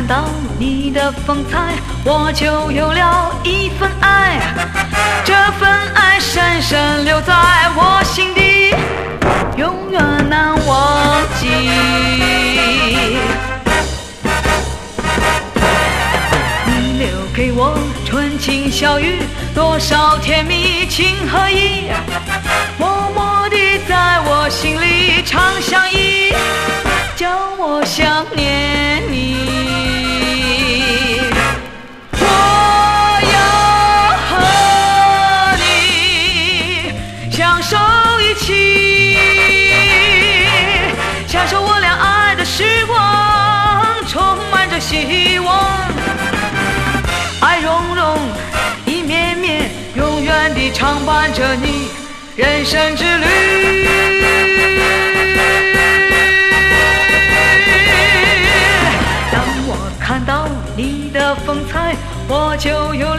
看到你的风采，我就有了一份爱，这份爱深深留在我心底，永远难忘记。你留给我纯情笑语，多少甜蜜情和意，默默地在我心里常相依，叫我想念你。我要和你相守一起，享受我俩爱的时光，充满着希望。爱融融，一绵绵，永远地常伴着你人生之旅。当我看到你的风采，我就有